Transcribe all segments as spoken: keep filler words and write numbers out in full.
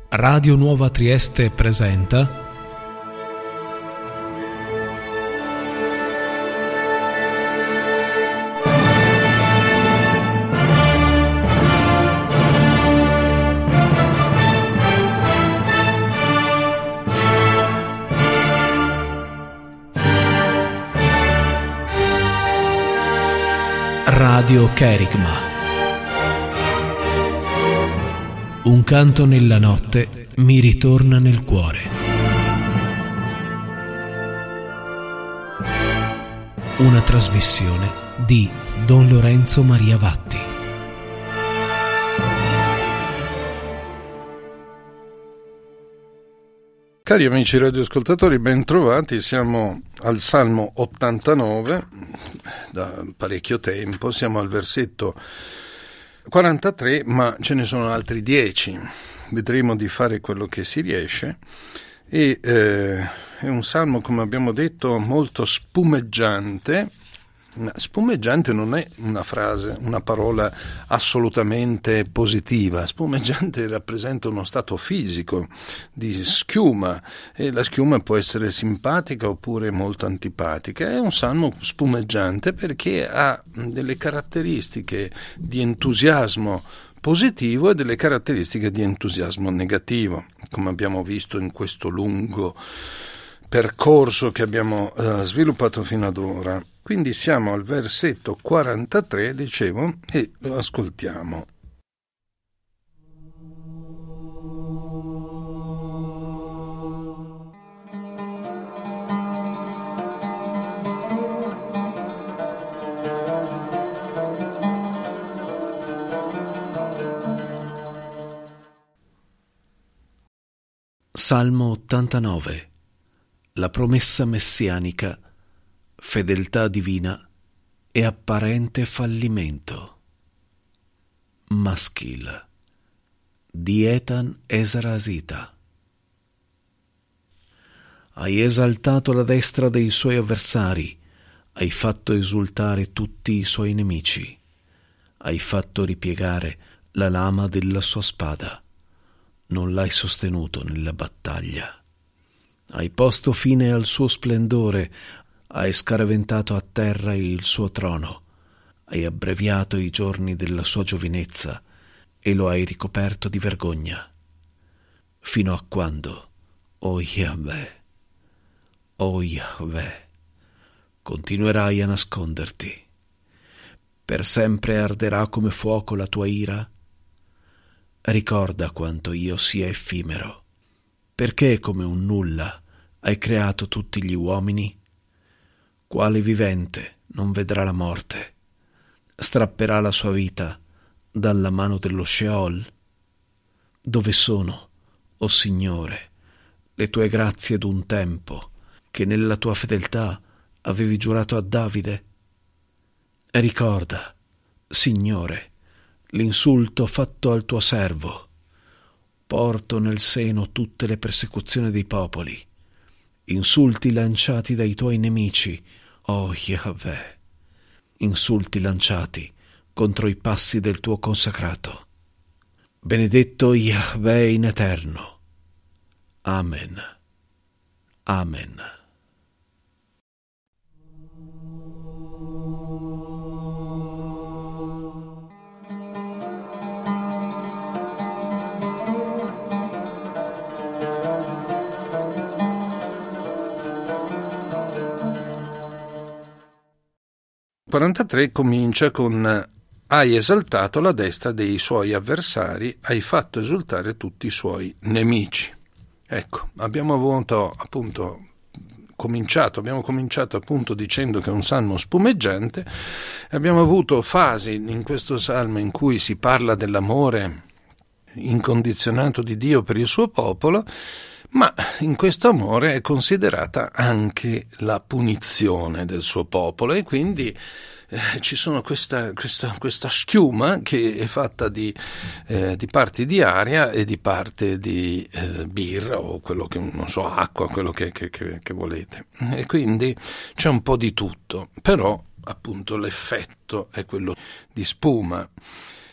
Radio Nuova Trieste presenta Radio Kerigma. Un canto nella notte mi ritorna nel cuore. Una trasmissione di Don Lorenzo Maria Vatti. Cari amici radioascoltatori, ben trovati. Siamo al Salmo ottantanove, da parecchio tempo, siamo al versetto quarantatré, ma ce ne sono altri dieci. Vedremo di fare quello che si riesce. E eh, è un salmo, come abbiamo detto, molto spumeggiante. Spumeggiante non è una frase, una parola assolutamente positiva. Spumeggiante rappresenta uno stato fisico di schiuma, e la schiuma può essere simpatica oppure molto antipatica. È un salmo spumeggiante perché ha delle caratteristiche di entusiasmo positivo e delle caratteristiche di entusiasmo negativo, come abbiamo visto in questo lungo percorso che abbiamo uh, sviluppato fino ad ora. Quindi siamo al versetto quarantatré, dicevo, e lo ascoltiamo. Salmo ottantanove. La promessa messianica, fedeltà divina e apparente fallimento. Maschil di Etan Esrasita. Hai esaltato la destra dei suoi avversari, hai fatto esultare tutti i suoi nemici, hai fatto ripiegare la lama della sua spada, non l'hai sostenuto nella battaglia. Hai posto fine al suo splendore, hai scaraventato a terra il suo trono, hai abbreviato i giorni della sua giovinezza e lo hai ricoperto di vergogna. Fino a quando, o Yahweh, o Yahweh, continuerai a nasconderti? Per sempre arderà come fuoco la tua ira? Ricorda quanto io sia effimero. Perché come un nulla hai creato tutti gli uomini? Quale vivente non vedrà la morte? Strapperà la sua vita dalla mano dello Sheol? Dove sono, o Signore, le tue grazie d'un tempo che nella tua fedeltà avevi giurato a Davide? Ricorda, Signore, l'insulto fatto al tuo servo. Porto nel seno tutte le persecuzioni dei popoli, insulti lanciati dai tuoi nemici, o Yahweh, insulti lanciati contro i passi del tuo consacrato. Benedetto Yahweh in eterno. Amen. Amen. quarantatré comincia con hai esaltato la destra dei suoi avversari, hai fatto esultare tutti i suoi nemici. Ecco, abbiamo avuto appunto cominciato, abbiamo cominciato appunto dicendo che è un salmo spumeggiante, abbiamo avuto fasi in questo salmo in cui si parla dell'amore incondizionato di Dio per il suo popolo, ma in questo amore è considerata anche la punizione del suo popolo, e quindi eh, ci sono questa, questa, questa schiuma che è fatta di, eh, di parti di aria e di parte di eh, birra o quello che, non so, acqua, quello che, che, che, che volete, e quindi c'è un po' di tutto, però appunto l'effetto è quello di spuma.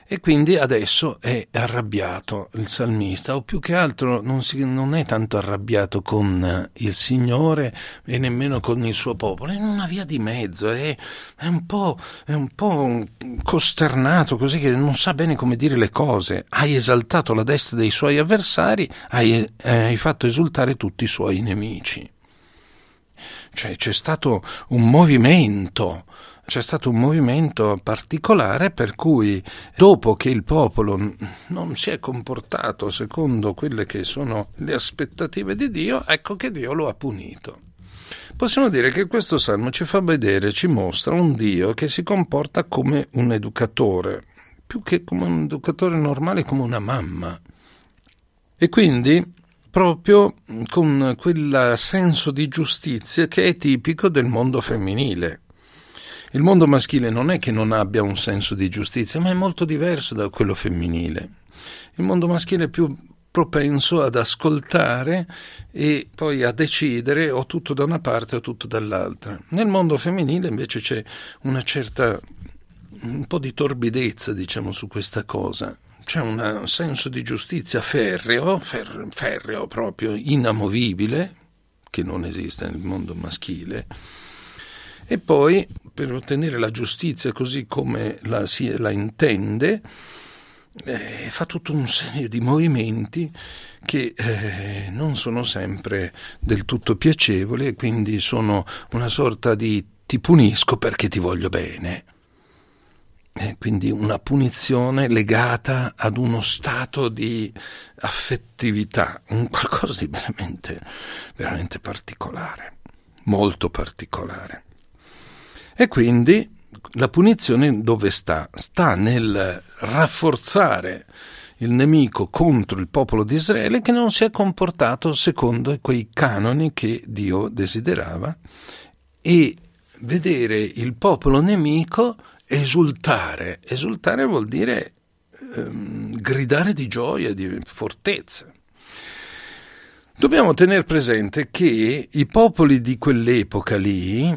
E quindi adesso è arrabbiato il salmista, o più che altro non, si, non è tanto arrabbiato con il Signore e nemmeno con il suo popolo, è in una via di mezzo, è, è, un po', è un po' costernato, così che non sa bene come dire le cose. Hai esaltato la destra dei suoi avversari, hai, hai fatto esultare tutti i suoi nemici. Cioè c'è stato un movimento, c'è stato un movimento particolare per cui dopo che il popolo non si è comportato secondo quelle che sono le aspettative di Dio, ecco che Dio lo ha punito. Possiamo dire che questo salmo ci fa vedere, ci mostra un Dio che si comporta come un educatore, più che come un educatore normale, come una mamma. E quindi proprio con quel senso di giustizia che è tipico del mondo femminile. Il mondo maschile non è che non abbia un senso di giustizia, ma è molto diverso da quello femminile. Il mondo maschile è più propenso ad ascoltare e poi a decidere o tutto da una parte o tutto dall'altra. Nel mondo femminile invece c'è una certa, un po' di torbidezza, diciamo, su questa cosa. C'è un senso di giustizia ferreo, fer, ferreo proprio, inamovibile, che non esiste nel mondo maschile, e poi per ottenere la giustizia così come la, si, la intende, eh, fa tutto un serie di movimenti che eh, non sono sempre del tutto piacevoli e quindi sono una sorta di ti punisco perché ti voglio bene. Eh, quindi una punizione legata ad uno stato di affettività, un qualcosa di veramente, veramente particolare, molto particolare. E quindi la punizione dove sta? Sta nel rafforzare il nemico contro il popolo di Israele che non si è comportato secondo quei canoni che Dio desiderava e vedere il popolo nemico esultare. Esultare vuol dire ehm, gridare di gioia, di fortezza. Dobbiamo tenere presente che i popoli di quell'epoca lì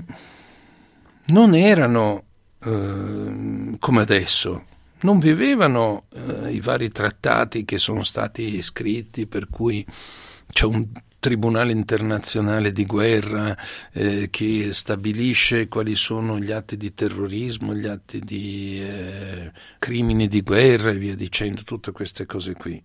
non erano eh, come adesso, non vivevano eh, i vari trattati che sono stati scritti, per cui c'è un Tribunale internazionale di guerra eh, che stabilisce quali sono gli atti di terrorismo, gli atti di eh, crimini di guerra e via dicendo, tutte queste cose qui.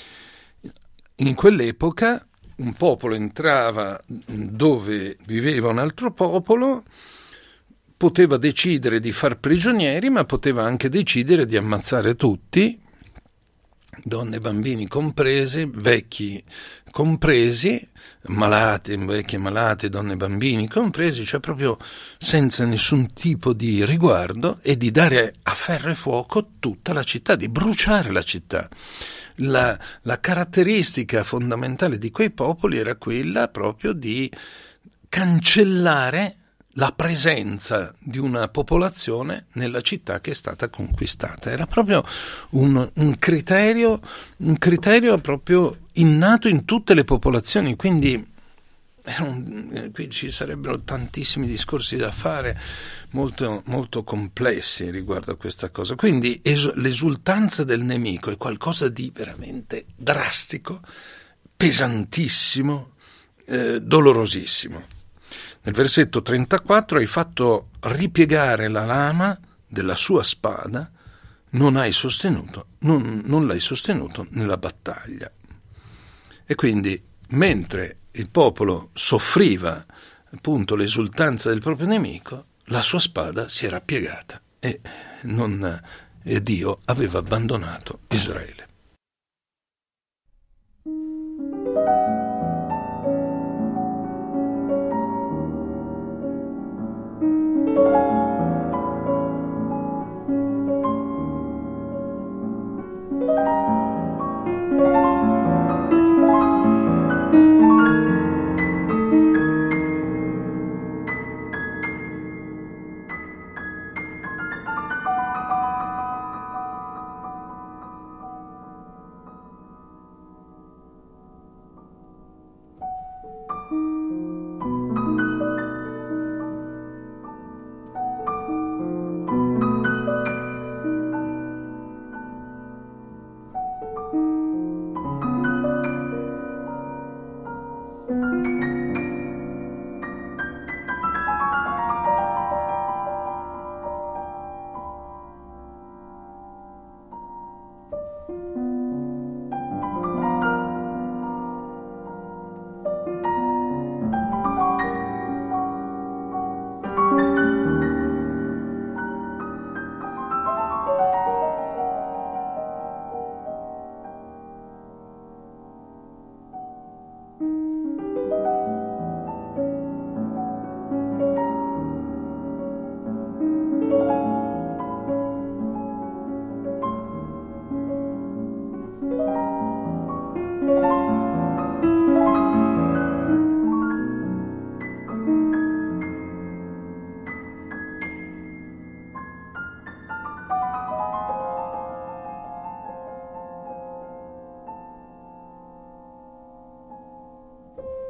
In quell'epoca un popolo entrava dove viveva un altro popolo, poteva decidere di far prigionieri, ma poteva anche decidere di ammazzare tutti, donne e bambini compresi, vecchi compresi, malati, vecchi e malati, donne e bambini compresi, cioè proprio senza nessun tipo di riguardo, e di dare a ferro e fuoco tutta la città, di bruciare la città. La, la caratteristica fondamentale di quei popoli era quella proprio di cancellare la presenza di una popolazione nella città che è stata conquistata. Era proprio un, un criterio, un criterio proprio innato in tutte le popolazioni, quindi era un, qui ci sarebbero tantissimi discorsi da fare, molto, molto complessi riguardo a questa cosa. Quindi es, l'esultanza del nemico è qualcosa di veramente drastico, pesantissimo, eh, dolorosissimo. Nel versetto trentaquattro: hai fatto ripiegare la lama della sua spada, non hai sostenuto, non, non l'hai sostenuto nella battaglia. E quindi, mentre il popolo soffriva appunto l'esultanza del proprio nemico, la sua spada si era piegata e, non, e Dio aveva abbandonato Israele.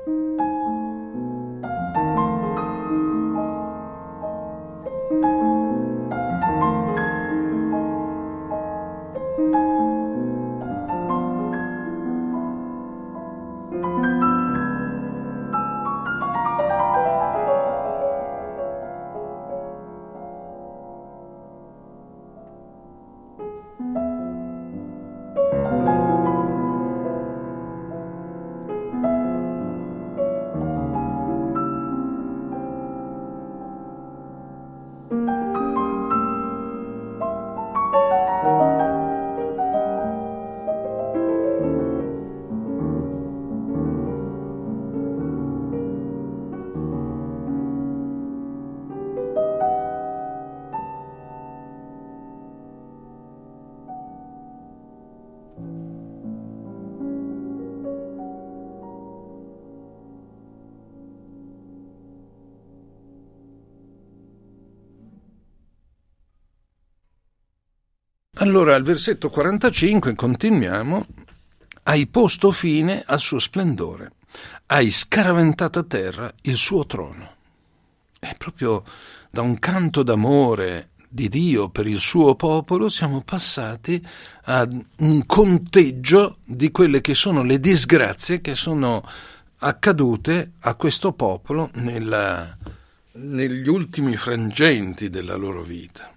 Allora, al versetto quarantacinque continuiamo: hai posto fine al suo splendore, hai scaraventato a terra il suo trono. È proprio da un canto d'amore di Dio per il suo popolo siamo passati a un conteggio di quelle che sono le disgrazie che sono accadute a questo popolo nella, negli ultimi frangenti della loro vita.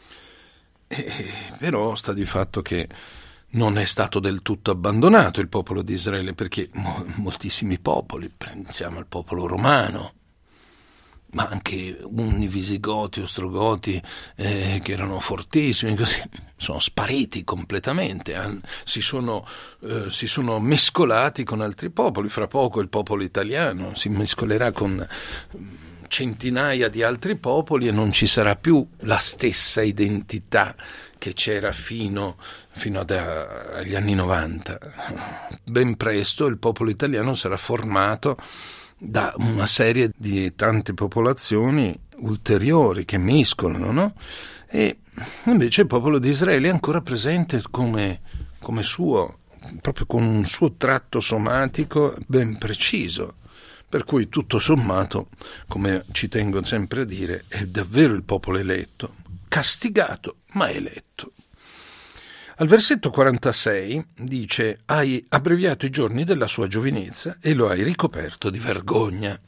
E, però sta di fatto che non è stato del tutto abbandonato il popolo di Israele, perché mo- moltissimi popoli, pensiamo al popolo romano, ma anche unni, visigoti, ostrogoti, eh, che erano fortissimi, così, sono spariti completamente, han, si, sono, eh, si sono mescolati con altri popoli. Fra poco il popolo italiano si mescolerà con centinaia di altri popoli e non ci sarà più la stessa identità che c'era fino, fino ad, agli anni novanta. Ben presto il popolo italiano sarà formato da una serie di tante popolazioni ulteriori che mescolano, no? E invece il popolo di Israele è ancora presente come, come suo, proprio con un suo tratto somatico ben preciso. Per cui tutto sommato, come ci tengo sempre a dire, è davvero il popolo eletto, castigato ma eletto. Al versetto quarantasei dice: hai abbreviato i giorni della sua giovinezza e lo hai ricoperto di vergogna.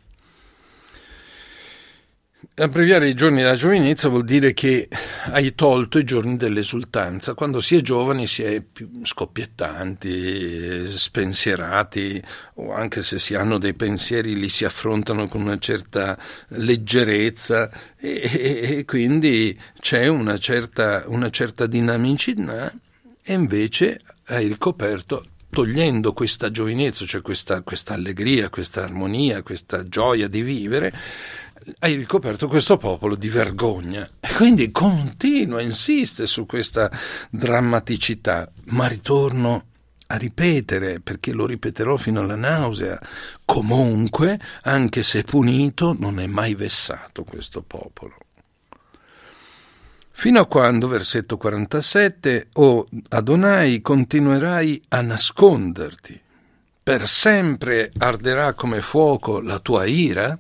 Abbreviare i giorni della giovinezza vuol dire che hai tolto i giorni dell'esultanza. Quando si è giovani si è più scoppiettanti, spensierati, o anche se si hanno dei pensieri li si affrontano con una certa leggerezza e, e quindi c'è una certa, una certa dinamicità, e invece hai ricoperto, togliendo questa giovinezza, cioè questa, questa allegria, questa armonia, questa gioia di vivere, hai ricoperto questo popolo di vergogna. E quindi continua, insiste su questa drammaticità, ma ritorno a ripetere, perché lo ripeterò fino alla nausea: comunque, anche se punito, non è mai vessato questo popolo. Fino a quando, versetto quarantasette, o Adonai, continuerai a nasconderti? Per sempre arderà come fuoco la tua ira?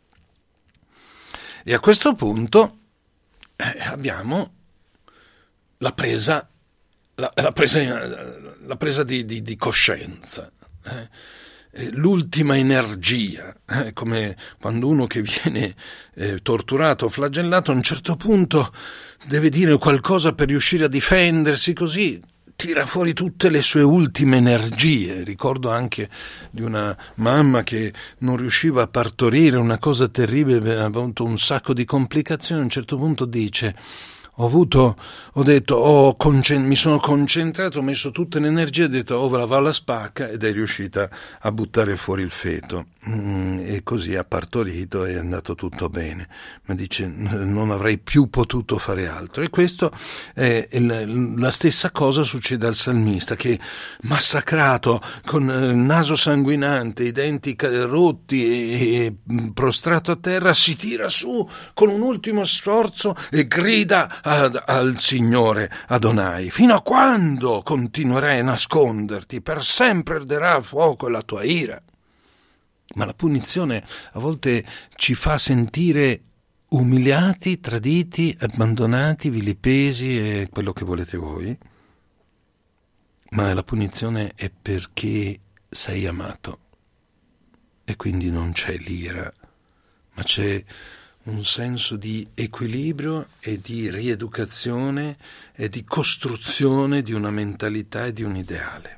E a questo punto eh, abbiamo la presa, la, la presa, la presa di, di, di coscienza, eh, l'ultima energia, eh, come quando uno che viene eh, torturato o flagellato a un certo punto deve dire qualcosa per riuscire a difendersi, così tira fuori tutte le sue ultime energie. Ricordo anche di una mamma che non riusciva a partorire, una cosa terribile, aveva avuto un sacco di complicazioni. A un certo punto dice: ho avuto, ho detto, ho concent- mi sono concentrato, ho messo tutte le energie, ho detto, oh, va alla spacca, ed è riuscita a buttare fuori il feto. Mm, e così ha partorito e è andato tutto bene. Ma dice, non avrei più potuto fare altro. E questo è il, la stessa cosa succede al salmista, che massacrato, con il naso sanguinante, i denti rotti e, e prostrato a terra, si tira su con un ultimo sforzo e grida Ad, al Signore Adonai: fino a quando continuerai a nasconderti? Per sempre arderà a fuoco la tua ira. Ma la punizione a volte ci fa sentire umiliati, traditi, abbandonati, vilipesi e quello che volete voi. Ma la punizione è perché sei amato e quindi non c'è l'ira, ma c'è un senso di equilibrio e di rieducazione e di costruzione di una mentalità e di un ideale.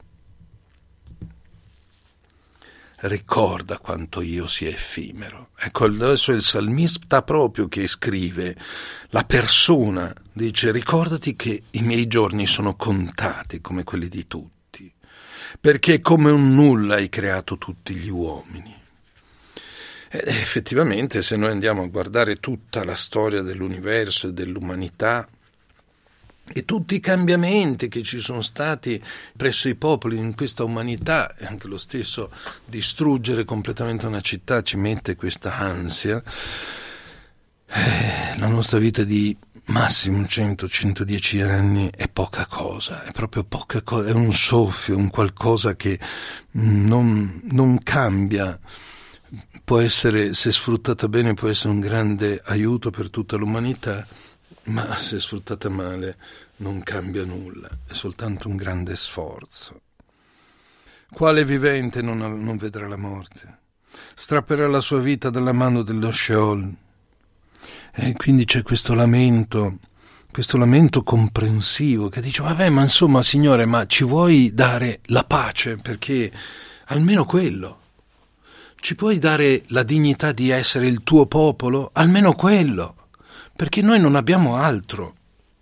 Ricorda quanto io sia effimero. Ecco, adesso è il salmista proprio che scrive, la persona dice: ricordati che i miei giorni sono contati come quelli di tutti, perché come un nulla hai creato tutti gli uomini. Ed effettivamente, se noi andiamo a guardare tutta la storia dell'universo e dell'umanità e tutti i cambiamenti che ci sono stati presso i popoli in questa umanità, e anche lo stesso distruggere completamente una città ci mette questa ansia, eh, la nostra vita di massimo cento centodieci anni è poca cosa, è proprio poca cosa, è un soffio, un qualcosa che non, non cambia. Può essere, se sfruttata bene, può essere un grande aiuto per tutta l'umanità, ma se sfruttata male non cambia nulla, è soltanto un grande sforzo. Quale vivente non, non vedrà la morte? Strapperà la sua vita dalla mano dello Sheol. E quindi c'è questo lamento, questo lamento comprensivo che dice: vabbè, ma insomma, Signore, ma ci vuoi dare la pace? Perché almeno quello. Ci puoi dare la dignità di essere il tuo popolo? Almeno quello. Perché noi non abbiamo altro.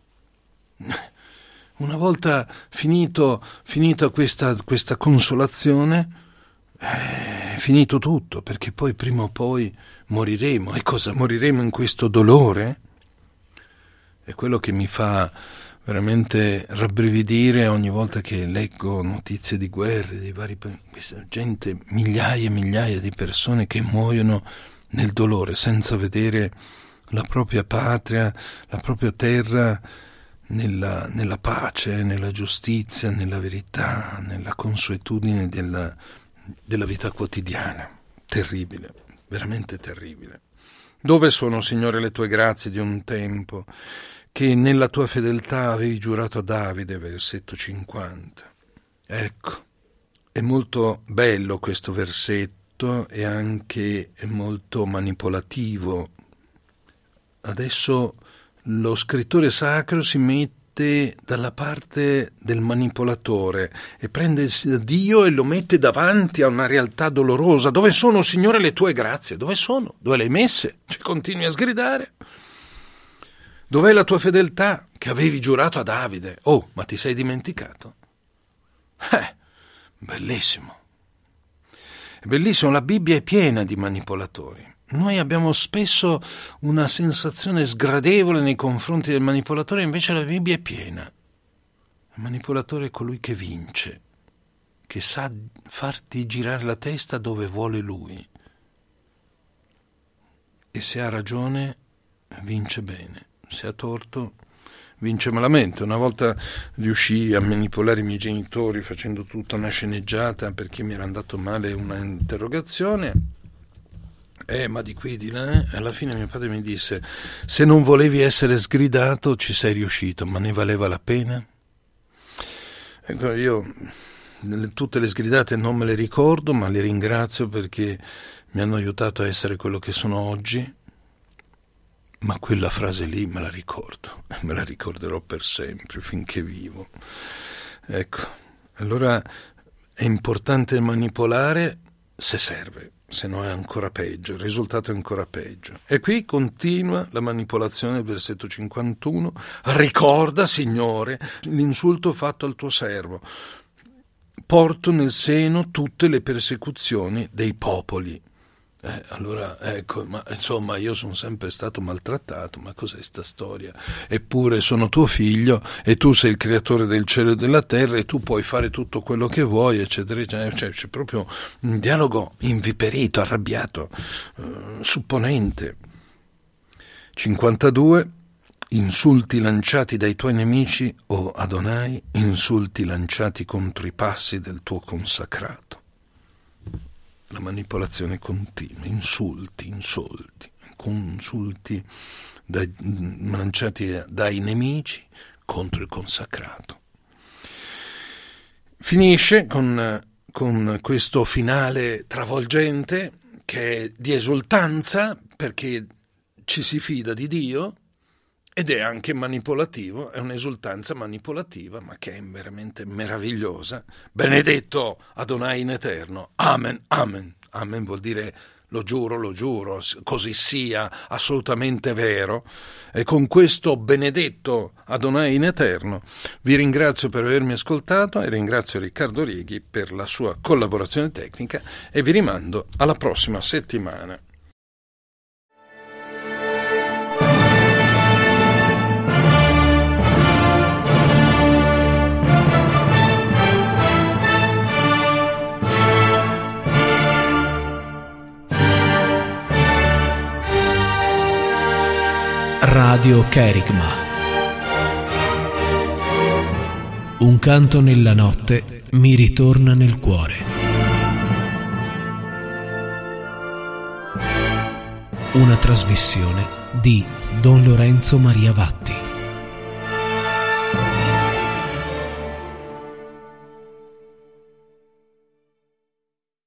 Una volta finito, finita questa, questa consolazione, è finito tutto, perché poi prima o poi moriremo. E cosa? Moriremo in questo dolore? È quello che mi fa veramente rabbrividire ogni volta che leggo notizie di guerre, di vari gente, migliaia e migliaia di persone che muoiono nel dolore senza vedere la propria patria, la propria terra nella, nella pace, nella giustizia, nella verità, nella consuetudine della, della vita quotidiana. Terribile, veramente terribile. Dove sono, Signore, le tue grazie di un tempo che nella tua fedeltà avevi giurato a Davide, versetto cinquanta. Ecco, è molto bello questo versetto e anche è molto manipolativo. Adesso lo scrittore sacro si mette dalla parte del manipolatore e prende Dio e lo mette davanti a una realtà dolorosa. Dove sono, Signore, le tue grazie? Dove sono? Dove le hai messe? Ci continui a sgridare. Dov'è la tua fedeltà che avevi giurato a Davide? Oh, ma ti sei dimenticato? Eh, bellissimo. È bellissimo, la Bibbia è piena di manipolatori. Noi abbiamo spesso una sensazione sgradevole nei confronti del manipolatore, invece la Bibbia è piena. Il manipolatore è colui che vince, che sa farti girare la testa dove vuole lui. E se ha ragione, vince bene. Se ha torto, vince malamente. Una volta riuscii a manipolare i miei genitori facendo tutta una sceneggiata perché mi era andato male una interrogazione. Eh, ma di qui, di là, eh? Alla fine mio padre mi disse: se non volevi essere sgridato ci sei riuscito, ma ne valeva la pena? Ecco, io tutte le sgridate non me le ricordo, ma le ringrazio perché mi hanno aiutato a essere quello che sono oggi. Ma quella frase lì me la ricordo, e me la ricorderò per sempre, finché vivo. Ecco, allora è importante manipolare se serve, se no è ancora peggio, il risultato è ancora peggio. E qui continua la manipolazione del versetto cinquantuno. Ricorda, Signore, l'insulto fatto al tuo servo. Porto nel seno tutte le persecuzioni dei popoli. Eh, allora, ecco, ma insomma, io sono sempre stato maltrattato, ma cos'è sta storia? Eppure sono tuo figlio e tu sei il creatore del cielo e della terra e tu puoi fare tutto quello che vuoi, eccetera, eccetera. Cioè, c'è proprio un dialogo inviperito, arrabbiato, eh, supponente. cinquantadue. Insulti lanciati dai tuoi nemici, o Adonai, insulti lanciati contro i passi del tuo consacrato. la manipolazione continua, insulti, insulti, consulti dai, lanciati dai nemici contro il consacrato. Finisce con, con questo finale travolgente che è di esultanza, perché ci si fida di Dio, ed è anche manipolativo, è un'esultanza manipolativa, ma che è veramente meravigliosa. Benedetto Adonai in eterno, amen, amen. Amen vuol dire lo giuro, lo giuro, così sia, assolutamente vero. E con questo benedetto Adonai in eterno vi ringrazio per avermi ascoltato e ringrazio Riccardo Righi per la sua collaborazione tecnica e vi rimando alla prossima settimana. Radio Kerigma. Un canto nella notte mi ritorna nel cuore. Una trasmissione di Don Lorenzo Maria Vatti.